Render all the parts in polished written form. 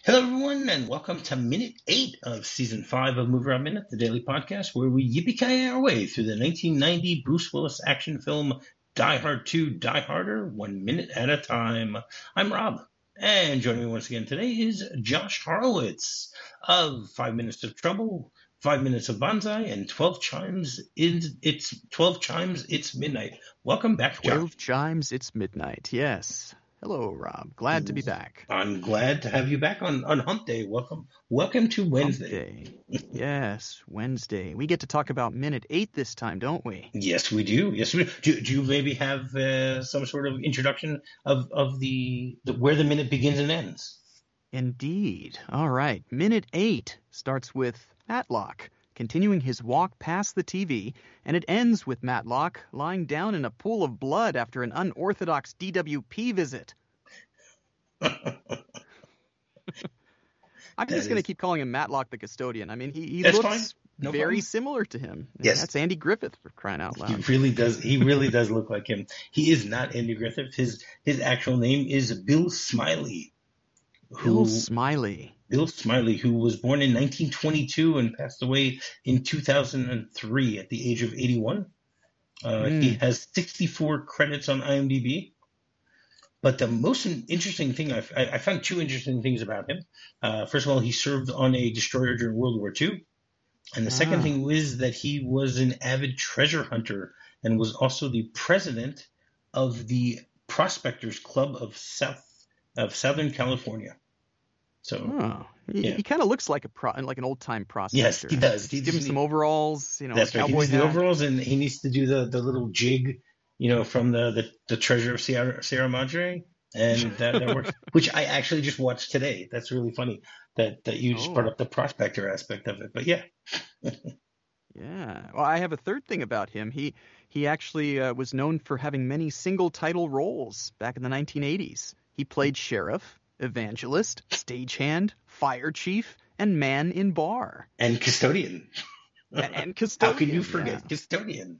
Hello, everyone, and welcome to Minute 8 of Season 5 of Move Around Minute, the daily podcast where we yippee our way through the 1990 Bruce Willis action film Die Hard 2 Die Harder, 1 minute at a time. I'm Rob, and joining me once again today is Josh Horowitz of 5 Minutes of Trouble, 5 Minutes of Bonsai, and 12 Chimes, it's midnight. Welcome back, Josh. 12 chimes, it's midnight. Yes. Hello, Rob. Glad to be back. I'm glad to have you back on Hump Day. Welcome to Wednesday. Hump Day. Yes, Wednesday. We get to talk about minute 8 this time, don't we? Yes, we do. Yes, we do. Do you maybe have some sort of introduction of the where the minute begins and ends? Indeed. All right. Minute 8 starts with Matlock continuing his walk past the TV, and it ends with Matlock lying down in a pool of blood after an unorthodox DWP visit. I'm just going to keep calling him Matlock the custodian. I mean, he looks very similar to him. Yes. That's Andy Griffith, for crying out loud. He really does. He really does look like him. He is not Andy Griffith. His actual name is Bill Smiley. Bill Smiley, who was born in 1922 and passed away in 2003 at the age of 81. He has 64 credits on IMDb. But the most interesting thing, I found two interesting things about him. First of all, he served on a destroyer during World War II. And the second thing was that he was an avid treasure hunter and was also the president of the Prospectors Club of Southern California. So he kind of looks like an old time prospector. Yes, he does. Give him some overalls, that's right. He needs the overalls, and he needs to do the little jig, from the treasure of Sierra Madre, and that works. Which I actually just watched today. That's really funny that you just brought up the prospector aspect of it. But yeah. Yeah. Well, I have a third thing about him. He actually was known for having many single title roles back in the 1980s. He played sheriff, evangelist, stagehand, fire chief, and man in bar. And custodian. And custodian. How can you forget custodian?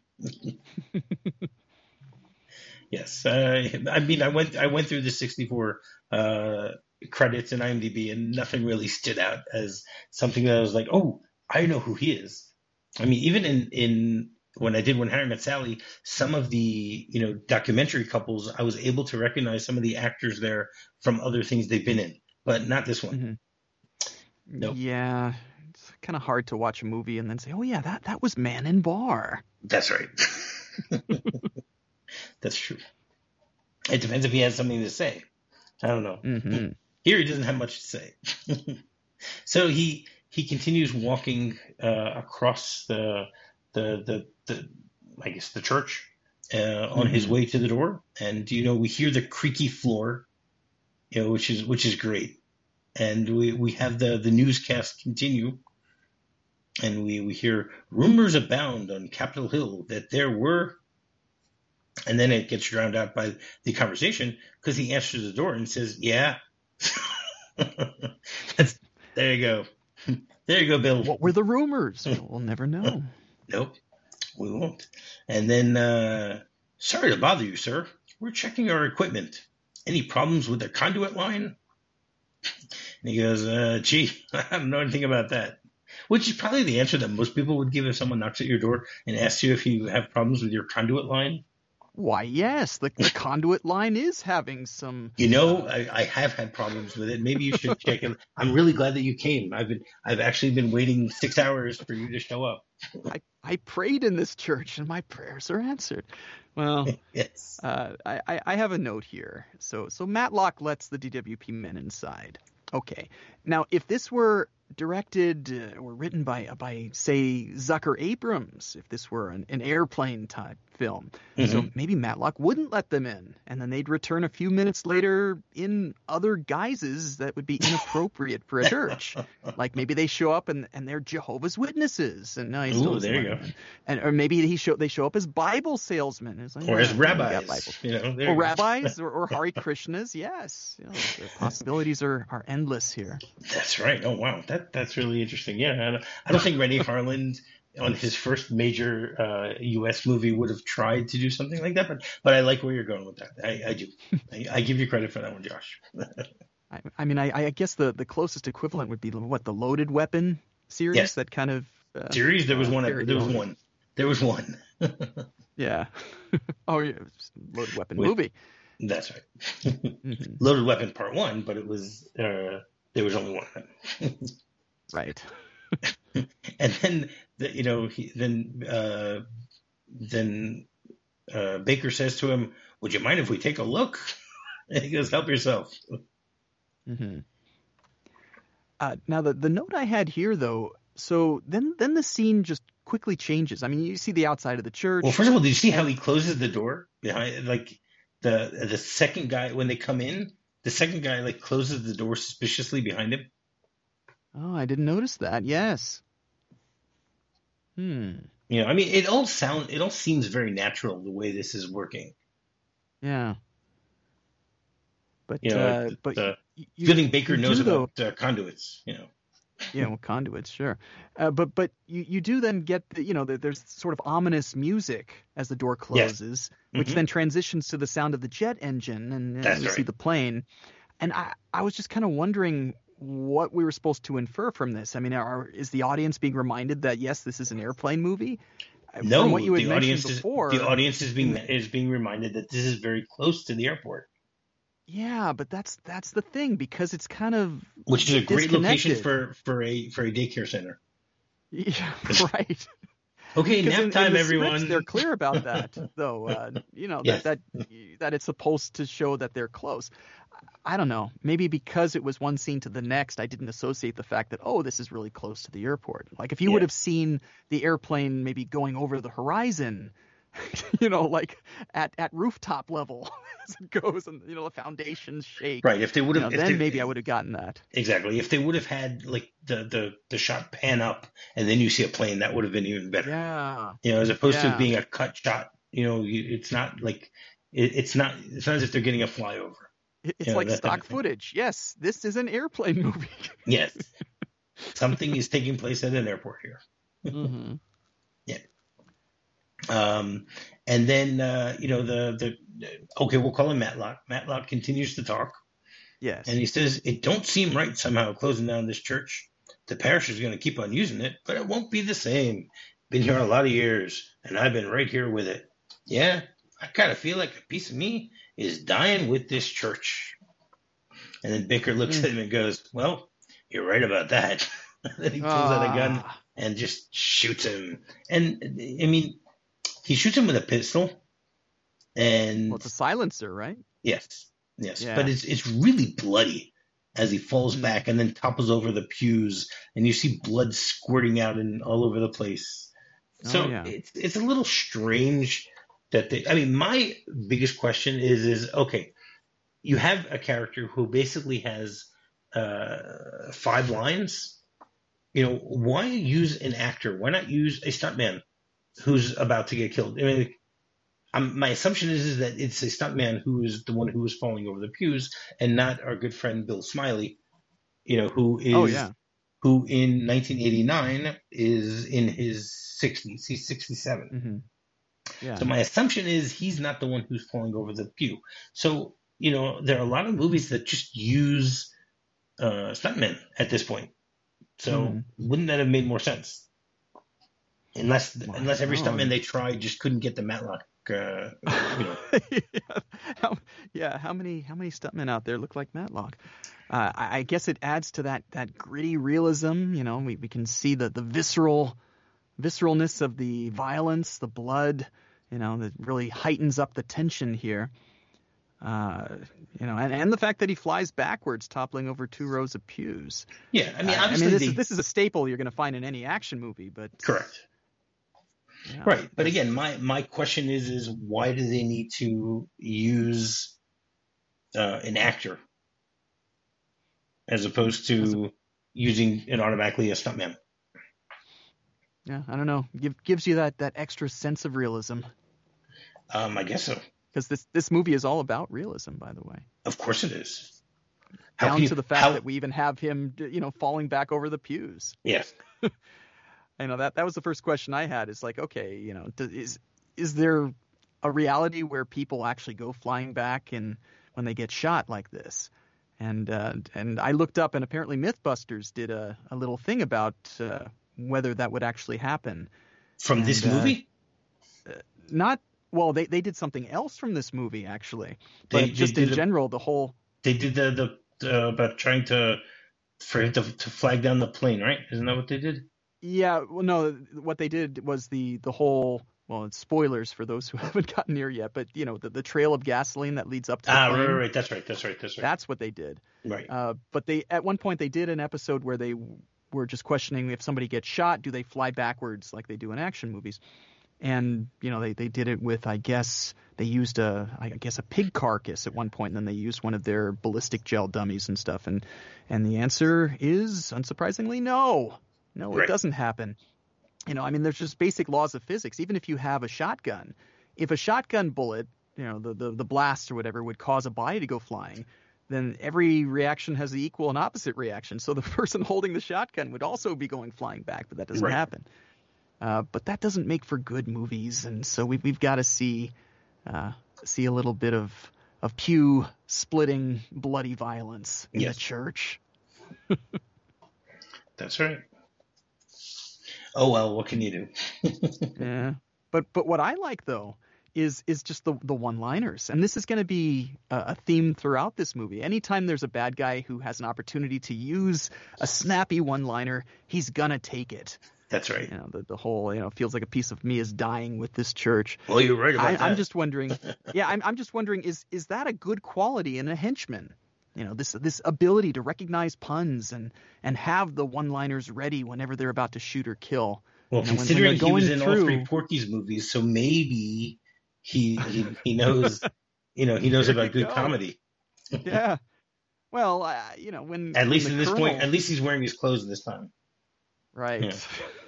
Yes. I mean, I went through the 64 credits in IMDb, and nothing really stood out as something that I was like, oh, I know who he is. I mean, even in when I did When Harry Met Sally, some of the documentary couples, I was able to recognize some of the actors there from other things they've been in, but not this one. Mm-hmm. Nope. Yeah, it's kind of hard to watch a movie and then say, oh yeah, that was Man in Bar. That's right. That's true. It depends if he has something to say. I don't know. Mm-hmm. Here he doesn't have much to say. So he continues walking across the I guess the church on his way to the door, and we hear the creaky floor, which is great, and we have the newscast continue, and we hear rumors abound on Capitol Hill that there were, and then it gets drowned out by the conversation because he answers the door and says, "Yeah." There you go. There you go, Bill. What were the rumors? We'll never know. Nope, we won't. And then, sorry to bother you, sir. We're checking our equipment. Any problems with the conduit line? And he goes, gee, I don't know anything about that. Which is probably the answer that most people would give if someone knocks at your door and asks you if you have problems with your conduit line. Why, yes, the conduit line is having some. I have had problems with it. Maybe you should check it. I'm really glad that you came. I've actually been waiting 6 hours for you to show up. I prayed in this church and my prayers are answered. Well, yes. I have a note here. So Matlock lets the DWP men inside. Okay. Now, if this were directed or written by say Zucker Abrams, if this were an airplane type film, so maybe Matlock wouldn't let them in, and then they'd return a few minutes later in other guises that would be inappropriate for a church. Like maybe they show up and they're Jehovah's Witnesses, and no, ooh, there you go. Or maybe they show up as Bible salesmen, or as rabbis, or rabbis, or Hare Krishnas. Yes, the possibilities are endless here. That's right. Oh wow, that's really interesting. Yeah, I don't think Rennie Harlan on his first major U.S. movie would have tried to do something like that, but I like where you're going with that. I do. I give you credit for that one, Josh. I mean, I guess the closest equivalent would be what, the Loaded Weapon series Yes. that kind of Series. There was one. parody all of it. There was one. Yeah. Oh, yeah, Loaded Weapon With- movie. That's right. Hmm. Loaded Weapon Part 1, but it was there was only one of them. Right. And then then Baker says to him, "Would you mind if we take a look?" And he goes, "Help yourself." Hmm. Now the note I had here though, so then the scene just quickly changes. I mean, you see the outside of the church. Well, first of all, do you see how he closes the door behind? Like the second guy when they come in, the second guy like closes the door suspiciously behind him. Oh, I didn't notice that. Yes. I mean, it all seems very natural the way this is working. Yeah. But feeling Baker knows do, about conduits. Well, conduits, sure. But you do then get there's sort of ominous music as the door closes, which then transitions to the sound of the jet engine, and That's we see right. the plane. And I was just kind of wondering what we were supposed to infer from this. I mean, is the audience being reminded that yes, this is an airplane movie? No, from what you had the audience mentioned before, the audience is being reminded that this is very close to the airport. Yeah, but that's the thing, because it's kind of Which is a great location disconnected. for a daycare center. Yeah, right. Okay, 'Cause nap in time, the everyone. scripts, they're clear about that, though. Yes. that it's supposed to show that they're close. I don't know. Maybe because it was one scene to the next, I didn't associate the fact that, this is really close to the airport. Like if you would have seen the airplane maybe going over the horizon, like at rooftop level as it goes, and the foundations shake. Right. If they would have, then maybe I would have gotten that. Exactly. If they would have had like the shot pan up and then you see a plane, that would have been even better. Yeah. As opposed to being a cut shot. It's not like it's not as if they're getting a flyover. It's like stock footage. Yes, this is an airplane movie. Yes. Something is taking place at an airport here. Mm-hmm. Yeah. And then okay, we'll call him Matlock. Matlock continues to talk. Yes. And he says, "It don't seem right somehow closing down this church. The parish is going to keep on using it, but it won't be the same. Been here a lot of years, and I've been right here with it. Yeah, I kind of feel like a piece of me is dying with this church." And then Baker looks at him and goes, "Well, you're right about that." Then he pulls out a gun and just shoots him. And I mean, he shoots him with a pistol. And it's a silencer, right? Yes. Yeah. But it's really bloody as he falls back and then topples over the pews, and you see blood squirting out and all over the place. So it's a little strange that my biggest question is okay, you have a character who basically has 5 lines. Why use an actor? Why not use a stuntman who's about to get killed? I mean, my assumption is that it's a stuntman who is the one who is falling over the pews, and not our good friend Bill Smiley, who in 1989 is in his 60s. He's 67. Mm-hmm. Yeah. So my assumption is he's not the one who's falling over the pew. So, there are a lot of movies that just use stuntmen at this point. So wouldn't that have made more sense? Unless every stuntman they tried just couldn't get the Matlock. How many stuntmen out there look like Matlock? I guess it adds to that gritty realism. We can see the visceralness of the violence, the blood. That really heightens up the tension here. And the fact that he flies backwards, toppling over 2 rows of pews. Yeah, I mean, obviously this is a staple you're going to find in any action movie, but correct. Yeah, right, but again, my question is why do they need to use an actor as opposed to using an automatically a stuntman? Yeah, I don't know. Gives you that extra sense of realism. I guess so. Because this movie is all about realism, by the way. Of course it is. Down to the fact that we even have him, falling back over the pews. Yes. I know that was the first question I had. Is like, okay, is there a reality where people actually go flying back and when they get shot like this? And I looked up, and apparently MythBusters did a little thing about whether that would actually happen. From this movie? Not well. They did something else from this movie actually, but just in general, the whole. They did the about trying for him to flag down the plane, right? Isn't that what they did? Yeah. Well, no. What they did was the whole. Well, it's spoilers for those who haven't gotten near yet, but the trail of gasoline that leads up to the plane. Right. That's right. That's what they did. Right. But at one point they did an episode where they were just questioning if somebody gets shot, do they fly backwards like they do in action movies? And they did it with, I guess they used a pig carcass at one point, and then they used one of their ballistic gel dummies and stuff. And the answer is, unsurprisingly, no, right. It doesn't happen. There's just basic laws of physics. Even if you have a shotgun, if a shotgun bullet, the blast or whatever would cause a body to go flying, then every reaction has the equal and opposite reaction. So the person holding the shotgun would also be going flying back, but that doesn't happen. But that doesn't make for good movies, and so we've got to see a little bit of pew splitting, bloody violence in the church. That's right. Oh well, what can you do? Yeah, but what I like though is just the one-liners, and this is going to be a theme throughout this movie. Anytime there's a bad guy who has an opportunity to use a snappy one-liner, he's gonna take it. That's right. The whole, feels like a piece of me is dying with this church. Well, you're right about that. I'm just wondering. Yeah, I'm just wondering, is that a good quality in a henchman? This ability to recognize puns and have the one-liners ready whenever they're about to shoot or kill. Well, considering he was in all three Porky's movies, so maybe he knows, he knows about good comedy. Yeah. Well, when at least at this point, at least he's wearing his clothes this time. Right. Yeah.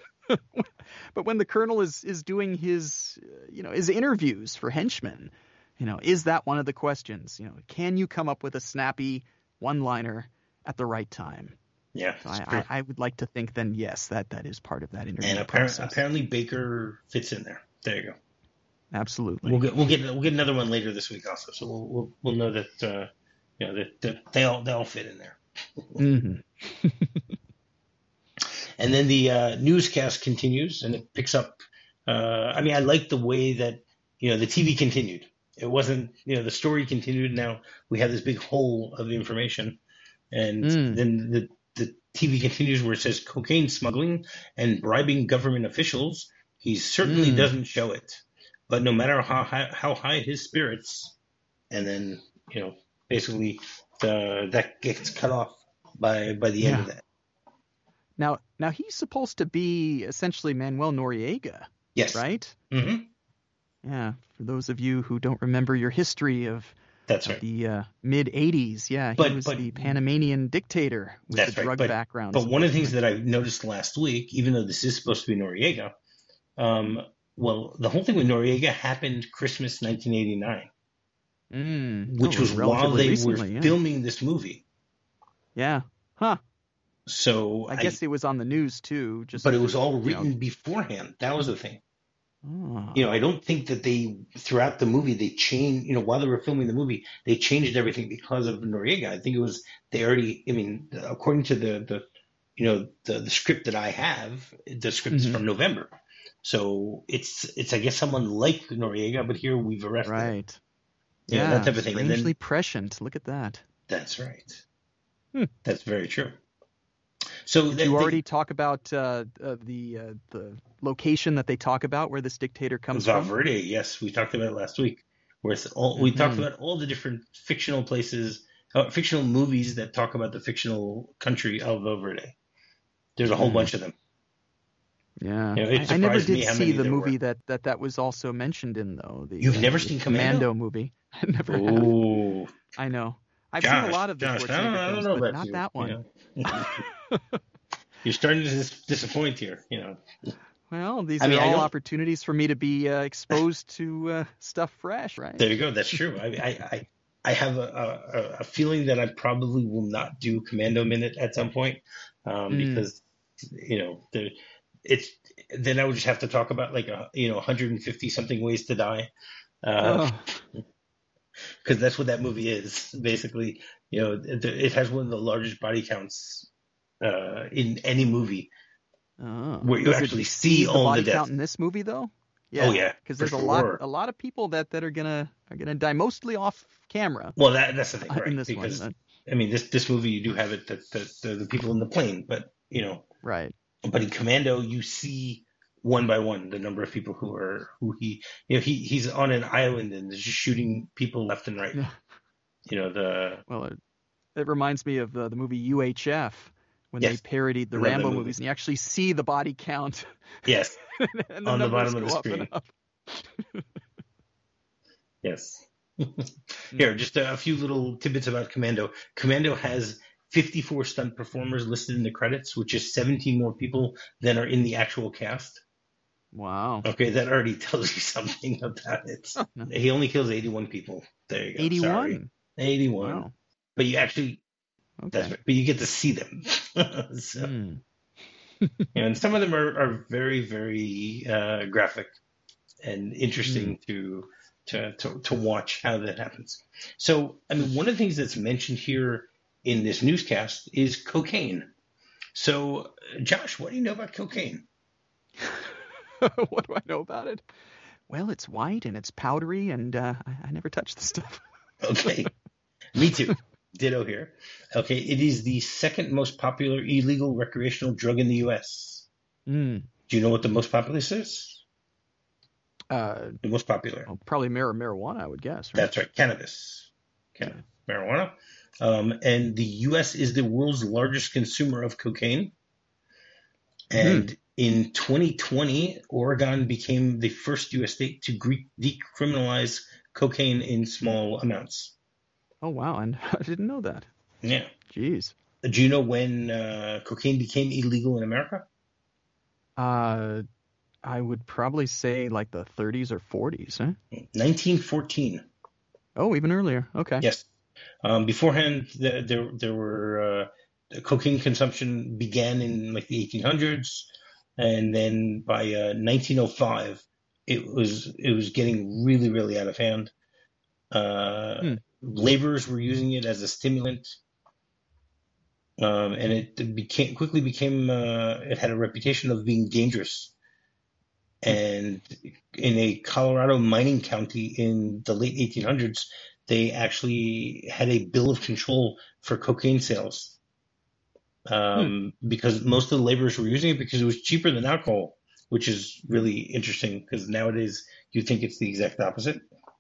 But when the colonel is doing his interviews for henchmen, is that one of the questions? Can you come up with a snappy one-liner at the right time? Yeah. So I would like to think then, yes, that is part of that interview. And apparently Baker fits in there. There you go. Absolutely. We'll get another one later this week also. So we'll know that that they all fit in there. Mm-hmm. And then the newscast continues, and it picks up. I like the way that the TV continued. It wasn't the story continued. Now we have this big hole of information, and then the TV continues where it says cocaine smuggling and bribing government officials. He certainly doesn't show it, but no matter how high his spirits, and then basically that gets cut off by the end of that. Now he's supposed to be essentially Manuel Noriega. Yes. Right? Mm-hmm. Yeah. For those of you who don't remember your history of the mid-'80s, he was the Panamanian dictator with the drug background. But one of the things that I noticed last week, even though this is supposed to be Noriega, the whole thing with Noriega happened Christmas 1989, which was while they were filming this movie. Yeah. Huh. So I guess it was on the news too. But it was all written beforehand. That was the thing. Oh. I don't think that they throughout the movie they changed. While they were filming the movie, they changed everything because of Noriega. I think it was they already. According to the script that I have, the script is from November. So it's I guess someone like Noriega, but here we've arrested. Right. Him. Yeah, that type of thing. Strangely prescient. Look at that. That's right. That's very true. So did you already talk about the location that they talk about where this dictator comes from? Valverde, yes, we talked about it last week. We talked about all the different fictional places, fictional movies that talk about the fictional country of Valverde. There's a whole bunch of them. Yeah, I never did see the movie that was also mentioned in though. You've never seen Commando movie? I never have. I know. I've seen a lot of the Schwarzenegger films, but not that one. You're starting to disappoint here, Well, these are all opportunities for me to be exposed to stuff fresh, right? There you go. That's true. I have a feeling that I probably will not do Commando Minute at some point because then I would just have to talk about 150 something ways to die. because that's what that movie is. Basically, it has one of the largest body counts in any movie, where you Does it actually see exceed the all the body deaths. count in this movie though? Oh yeah, because for there's sure. a lot of people that are gonna die mostly off camera Well, that's the thing, in right? this Because one. I mean, this movie you do have it that the people in the plane, but Right. but in Commando you see one by one the number of people he's on an island and is just shooting people left and right. Yeah. The Well, it reminds me of the movie UHF when they yes, parodied the I love that Rambo movie. movies, and you actually see the body count. Yes, and the on the numbers bottom of go the up and screen. up. Yes. Here, just a few little tidbits about Commando. Commando has 54 stunt performers listed in the credits, which is 17 more people than are in the actual cast. Wow. Okay, that already tells you something about it. No. He only kills 81 people. There you go. 81. Sorry. 81. Wow. But you actually, Okay. that's right, but you get to see them. So, and some of them are very, very graphic and interesting to watch how that happens. So, I mean, one of the things that's mentioned here in this newscast is cocaine. So, Josh, what do you know about cocaine? What do I know about it? Well, it's white and it's powdery, and I never touched the stuff. Okay. Me too. Ditto here. Okay. It is the second most popular illegal recreational drug in the U.S. Do you know what the most popular is? The most popular. Well, probably marijuana, I would guess. Right? That's right. Cannabis. Marijuana. And the U.S. is the world's largest consumer of cocaine. And in 2020, Oregon became the first U.S. state to decriminalize cocaine in small amounts. Oh, wow. And I didn't know that. Yeah. Jeez. Do you know when cocaine became illegal in America? I would probably say like the 30s or 40s, huh? 1914. Oh, even earlier. Okay. Yes. Beforehand, there were cocaine consumption began in like the 1800s, and then by 1905, it was getting really, really out of hand. Laborers were using it as a stimulant, and it quickly became it had a reputation of being dangerous. And in a Colorado mining county in the late 1800s, they actually had a bill of control for cocaine sales because most of the laborers were using it because it was cheaper than alcohol, which is really interesting because nowadays you think it's the exact opposite.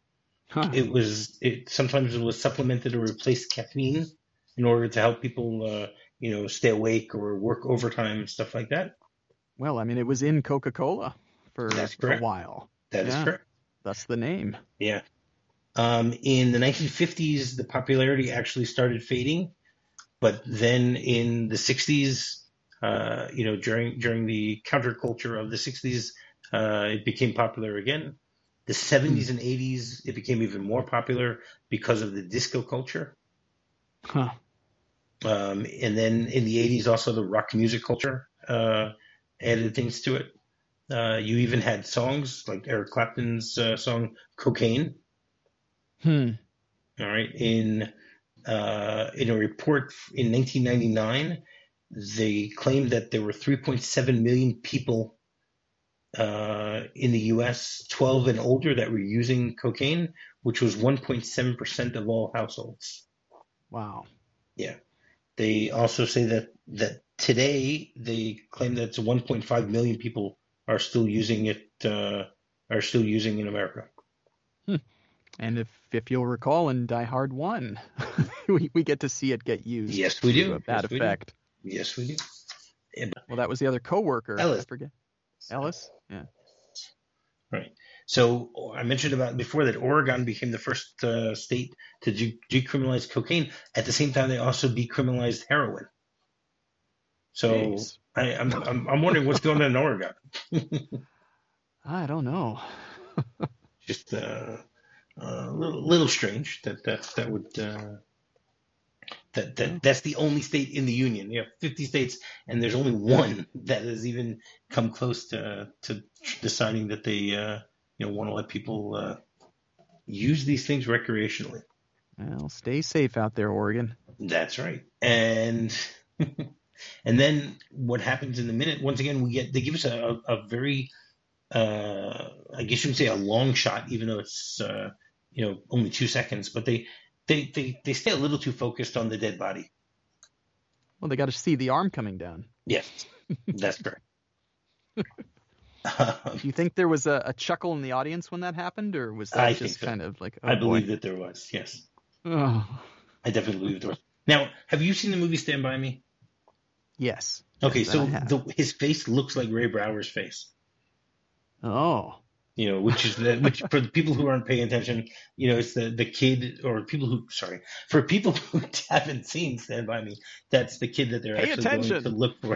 It sometimes was supplemented or replaced caffeine in order to help people, stay awake or work overtime and stuff like that. Well, I mean, it was in Coca-Cola for a while. That is correct. That's the name. Yeah. In the 1950s, the popularity actually started fading, but then in the 60s, during the counterculture of the 60s, it became popular again. The 70s and 80s, it became even more popular because of the disco culture. Huh. And then in the 80s, also the rock music culture added things to it. You even had songs like Eric Clapton's song "Cocaine." All right. In a report in 1999, they claimed that there were 3.7 million people in the U.S. 12 and older that were using cocaine, which was 1.7% of all households. Wow. Yeah. They also say that today they claim that 1.5 million people are still using it. Are still using in America. And if you'll recall in Die Hard 1, we get to see it get used. Yes, we do. To a bad effect. Yes, we do. Well, that was the other coworker. Ellis. I forget. Ellis? Yeah. Right. So I mentioned about before that Oregon became the first state to decriminalize cocaine. At the same time, they also decriminalized heroin. So I'm wondering what's going on in Oregon. I don't know. Just a little strange that would that's the only state in the union. You have 50 states, and there's only one that has even come close to deciding that they want to let people use these things recreationally. Well, stay safe out there, Oregon. That's right. And and then what happens in the minute? Once again, they give us a very I guess you would say a long shot, even though it's only 2 seconds. But they stay a little too focused on the dead body. Well, they got to see the arm coming down. Yes, that's correct. Do you think there was a chuckle in the audience when that happened, or was that just kind of like? Oh, I believe that there was. Yes. Oh. I definitely believe there was. Now, have you seen the movie Stand By Me? Yes. Okay, yes, so his face looks like Ray Brower's face. Oh. Which for the people who aren't paying attention, it's the kid, or for people who haven't seen Stand By Me, that's the kid that they're going to look for.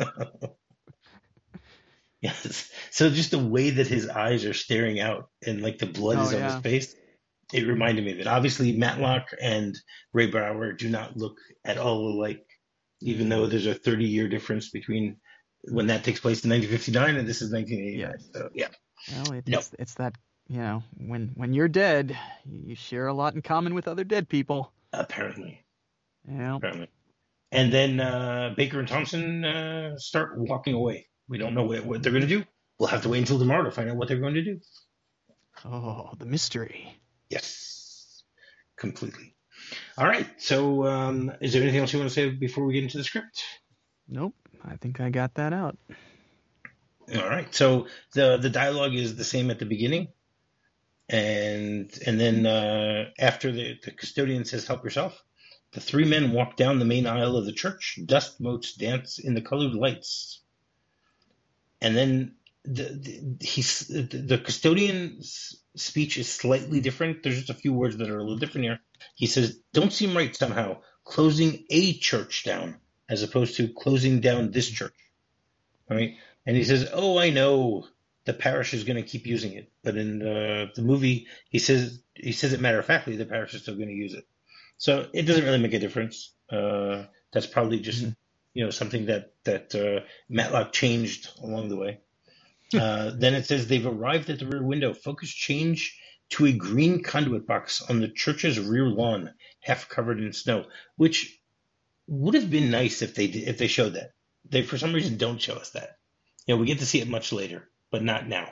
Yes. So just the way that his eyes are staring out and like the blood is on his face, it reminded me of it. Obviously, Matlock and Ray Brower do not look at all alike, even though there's a 30-year difference between when that takes place in 1959 and this is 1989. Yeah. So, yeah. Well, it's that, when you're dead, you share a lot in common with other dead people. Apparently. Yeah. Apparently. And then Baker and Thompson start walking away. We don't know what they're going to do. We'll have to wait until tomorrow to find out what they're going to do. Oh, the mystery. Yes, completely. All right. So is there anything else you want to say before we get into the script? Nope. I think I got that out. All right. So the dialogue is the same at the beginning. And then after the custodian says, "Help yourself," the three men walk down the main aisle of the church. Dust motes dance in the colored lights. And then the custodian's speech is slightly different. There's just a few words that are a little different here. He says, "Don't seem right somehow, closing a church down as opposed to closing down this church." All right. And he says, "Oh, I know the parish is going to keep using it." But in the movie, he says it matter-of-factly, the parish is still going to use it. So it doesn't really make a difference. That's probably just something that Matlock changed along the way. Then it says they've arrived at the rear window. Focus change to a green conduit box on the church's rear lawn, half covered in snow, which would have been nice if they showed that. They for some reason don't show us that. We get to see it much later, but not now.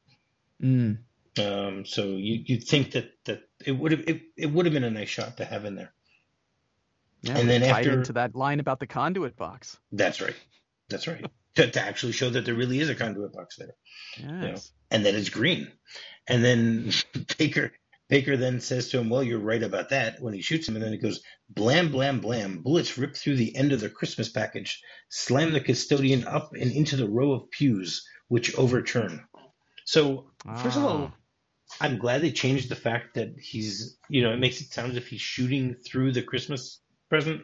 So you'd think that it would have been a nice shot to have in there. Yeah, and then tied into that line about the conduit box. That's right. to actually show that there really is a conduit box there. Yes. And that it's green. And then Baker then says to him, "Well, you're right about that," when he shoots him. And then he goes, "Blam, blam, blam. Bullets rip through the end of the Christmas package, slam the custodian up and into the row of pews, which overturn." So, first of all, I'm glad they changed the fact that he's, it makes it sound as if he's shooting through the Christmas present.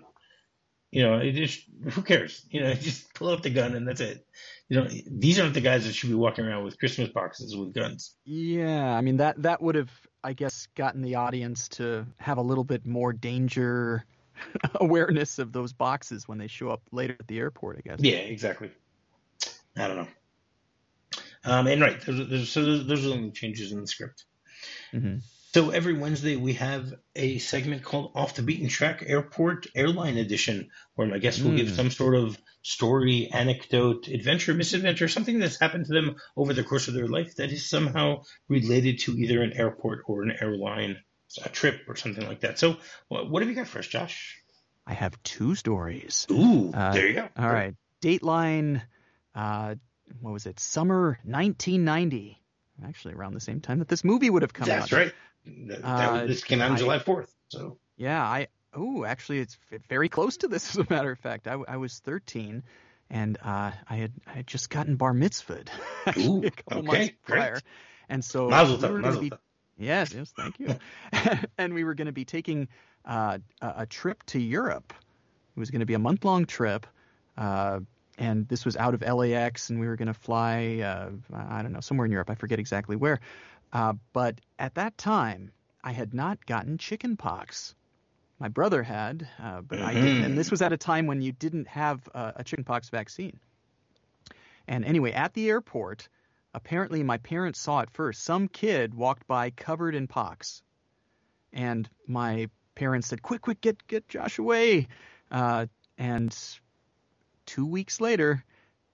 Who cares? Just pull out the gun and that's it. These aren't the guys that should be walking around with Christmas boxes with guns. Yeah, I mean that would have, I guess, gotten the audience to have a little bit more danger awareness of those boxes when they show up later at the airport, I guess. Yeah, exactly. I don't know. And right, those are the only changes in the script. Mm-hmm. So every Wednesday we have a segment called Off the Beaten Track Airport Airline Edition, where my guest will give some sort of story, anecdote, adventure, misadventure, something that's happened to them over the course of their life that is somehow related to either an airport or an airline, a trip or something like that. So what have you got for us, Josh? I have two stories. Ooh, there you go. All right. Dateline, what was it? Summer 1990. Actually, around the same time that this movie would have come out. That's right. This came out on July 4th. So yeah, actually, it's very close to this. As a matter of fact, I was 13, and I had just gotten bar mitzvahed a couple months prior, and so Mazel tov. Yes, thank you. And we were going to be taking a trip to Europe. It was going to be a month-long trip. And this was out of LAX, and we were going to fly, I don't know, somewhere in Europe. I forget exactly where. But at that time, I had not gotten chicken pox. My brother had, but I didn't. And this was at a time when you didn't have a chicken pox vaccine. And anyway, at the airport, apparently my parents saw it first. Some kid walked by covered in pox, and my parents said, "Quick, get Josh away!" And 2 weeks later,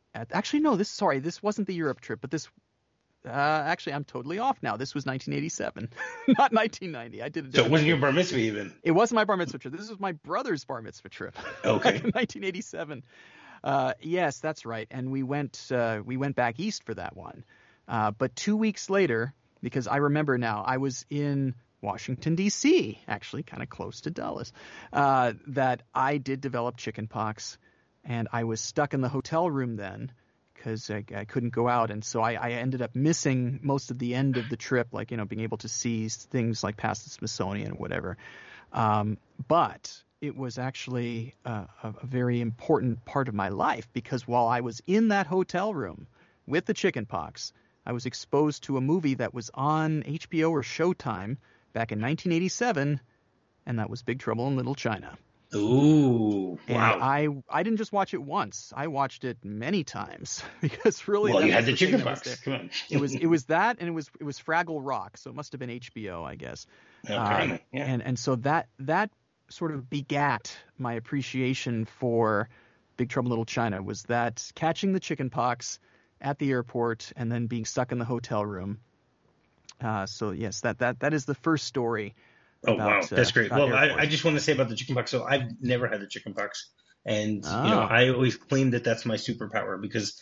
this wasn't the Europe trip, but this. Actually, I'm totally off now. This was 1987, not 1990. I did it. So it wasn't your bar mitzvah even? It wasn't my bar mitzvah trip. This was my brother's bar mitzvah trip. Okay. In 1987. Yes, that's right. And we went back east for that one. But 2 weeks later, because I remember now, I was in Washington, D.C., actually kind of close to Dulles, that I did develop chickenpox, and I was stuck in the hotel room then because I couldn't go out. And so I ended up missing most of the end of the trip, like, being able to see things like past the Smithsonian or whatever. But it was actually a very important part of my life, because while I was in that hotel room with the chickenpox, I was exposed to a movie that was on HBO or Showtime back in 1987, and that was Big Trouble in Little China. Ooh, wow. And I didn't just watch it once. I watched it many times because really. Well, you had the chickenpox. Come on. It was that, and it was Fraggle Rock, so it must have been HBO, I guess. Okay. Yeah. And so that sort of begat my appreciation for Big Trouble in Little China, was that catching the chickenpox at the airport and then being stuck in the hotel room. So yes, that is the first story. Oh, wow. That's great. Well, I just want to say about the chickenpox. So I've never had the chickenpox, and I always claim that that's my superpower because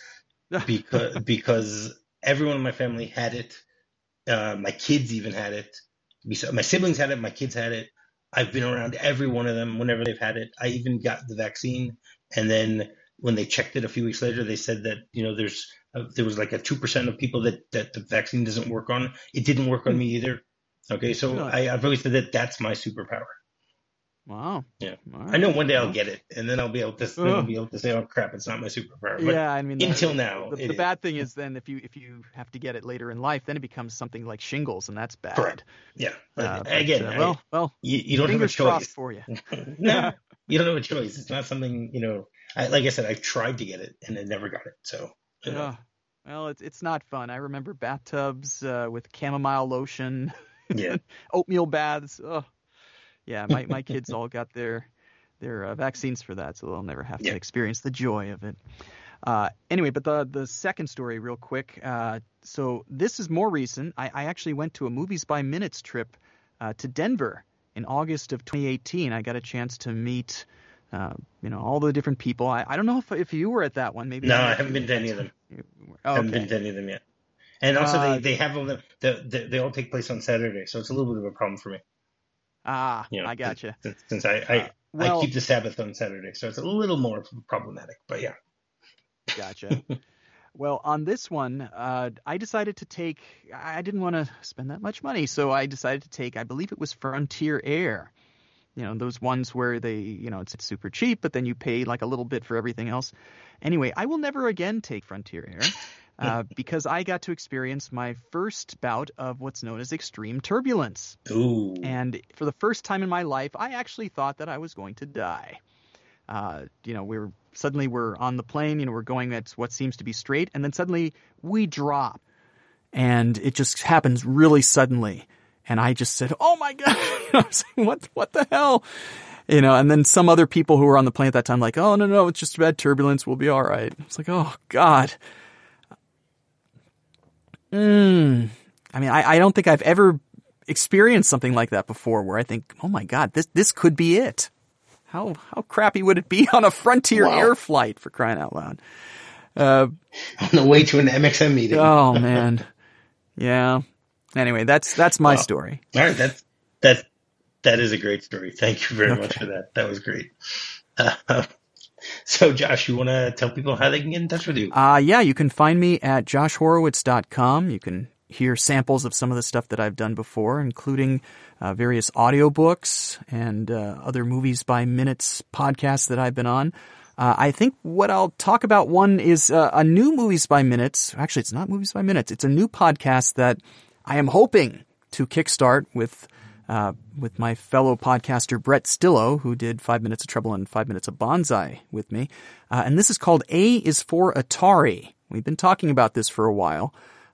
everyone in my family had it. My kids even had it. My siblings had it. My kids had it. I've been around every one of them whenever they've had it. I even got the vaccine, and then when they checked it a few weeks later, they said that there was like a 2% of people that the vaccine doesn't work on. It didn't work on me either. Okay, so really? I've always said that that's my superpower. Wow. Yeah. Right. I know one day I'll get it, and then I'll be able to say, "Oh crap, it's not my superpower." But yeah, I mean, until now, the bad thing is then if you have to get it later in life, then it becomes something like shingles, and that's bad. Correct. Yeah. Again, you don't have a choice for you. No, you don't have a choice. It's not something like I said, I tried to get it and I never got it. So. Well, it's not fun. I remember bathtubs with chamomile lotion. Yeah. Oatmeal baths. Oh, yeah. My kids all got their vaccines for that, so they'll never have to experience the joy of it. Anyway, but the second story, real quick. So this is more recent. I actually went to a Movies by Minutes trip to Denver in August of 2018. I got a chance to meet all the different people. I don't know if you were at that one. Maybe. No, I haven't been to any of them. I haven't been to any of them yet. And also, they have all they all take place on Saturday, so it's a little bit of a problem for me. I gotcha. Since I keep the Sabbath on Saturday, so it's a little more problematic. But yeah. Gotcha. Well, on this one, I decided to take. I didn't want to spend that much money, so I decided to take. I believe it was Frontier Air. Those ones where they, it's super cheap, but then you pay like a little bit for everything else. Anyway, I will never again take Frontier Air. Because I got to experience my first bout of what's known as extreme turbulence. Ooh. And for the first time in my life, I actually thought that I was going to die. We're on the plane, we're going at what seems to be straight, and then suddenly we drop. And it just happens really suddenly. And I just said, "Oh my God," I was like, what the hell? And then some other people who were on the plane at that time, like, "Oh, no, it's just bad turbulence. We'll be all right." It's like, oh God. I mean, I don't think I've ever experienced something like that before, where I think, oh my God, this could be it. How crappy would it be on a Frontier Air flight, for crying out loud? On the way to an MXM meeting. Oh man. Yeah. Anyway, that's my story. All right. That is a great story. Thank you very much for that. That was great. So, Josh, you want to tell people how they can get in touch with you? Yeah, you can find me at joshhorowitz.com. You can hear samples of some of the stuff that I've done before, including various audiobooks and other Movies by Minutes podcasts that I've been on. I think what I'll talk about one is a new Movies by Minutes. Actually, it's not Movies by Minutes. It's a new podcast that I am hoping to kickstart with my fellow podcaster Brett Stillo, who did 5 Minutes of Trouble and 5 Minutes of Bonsai with me. And this is called A is for Atari. We've been talking about this for a while.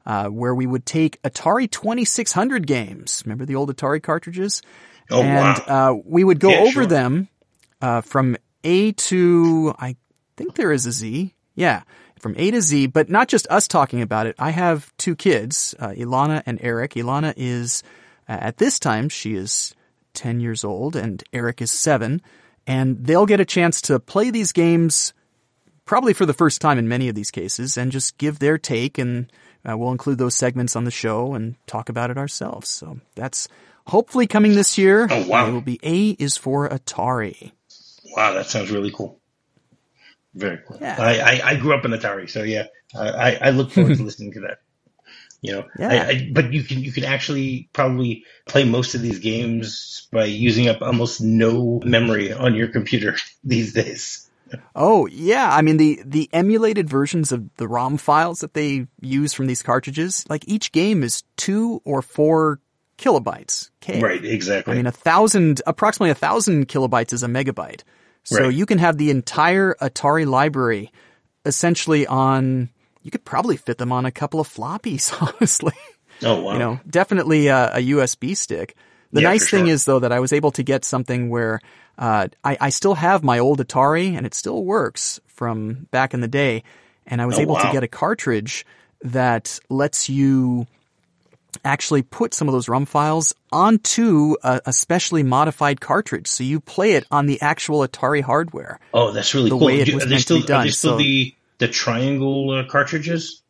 where we would take Atari 2600 games. Remember the old Atari cartridges? Oh, and wow. We would go over sure. them from A to, I think there is a Z. Yeah, from A to Z, but not just us talking about it. I have two kids, Ilana and Eric. Ilana is, at this time, she is 10 years old, and Eric is 7. And they'll get a chance to play these games probably for the first time in many of these cases and just give their take, and we'll include those segments on the show and talk about it ourselves. So that's hopefully coming this year. Oh, wow. It will be A is for Atari. Wow, that sounds really cool. Very cool. Yeah. I grew up in Atari, so yeah, I look forward to listening to that. Yeah. But you can actually probably play most of these games by using up almost no memory on your computer these days. Oh, yeah. I mean, the emulated versions of the ROM files that they use from these cartridges, like each game is 2 or 4 kilobytes. K. Right, exactly. I mean, approximately 1,000 kilobytes is a megabyte. So Right. you can have the entire Atari library essentially you could probably fit them on a couple of floppies, honestly. Oh, wow. Definitely a USB stick. The nice thing is, though, that I was able to get something where I still have my old Atari, and it still works from back in the day. And I was able to get a cartridge that lets you actually put some of those ROM files onto a specially modified cartridge. So you play it on the actual Atari hardware. Oh, that's really the cool. way it was meant to be done. Are they still the triangle cartridges?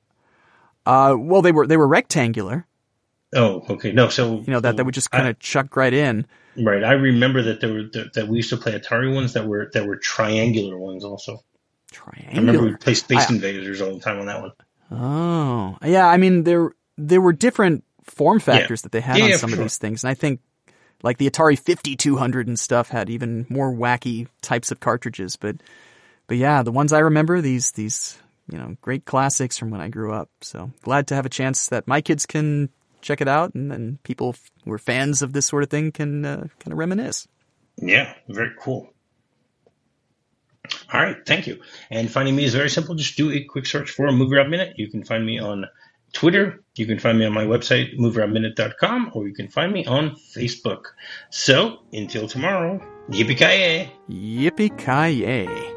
Well, they were rectangular. Oh, okay. No, so that would just kind of chuck right in. Right. I remember that that we used to play Atari ones that were triangular ones also. Triangular. I remember we played Space Invaders all the time on that one. Oh, yeah. I mean, there were different form factors that they had on some of these things, and I think like the Atari 5200 and stuff had even more wacky types of cartridges. But yeah, the ones I remember, these great classics from when I grew up. So glad to have a chance that my kids can check it out, and then people who are fans of this sort of thing can kind of reminisce. Yeah, very cool. All right, thank you. And finding me is very simple. Just do a quick search for Movie Rob Minute. You can find me on Twitter. You can find me on my website, movierobminute.com, or you can find me on Facebook. So, until tomorrow, yippee-ki-yay! Yippee-ki-yay!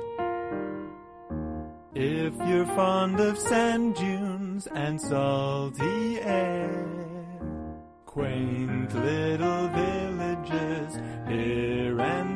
If you're fond of sand dunes and salty air, quaint little villages here and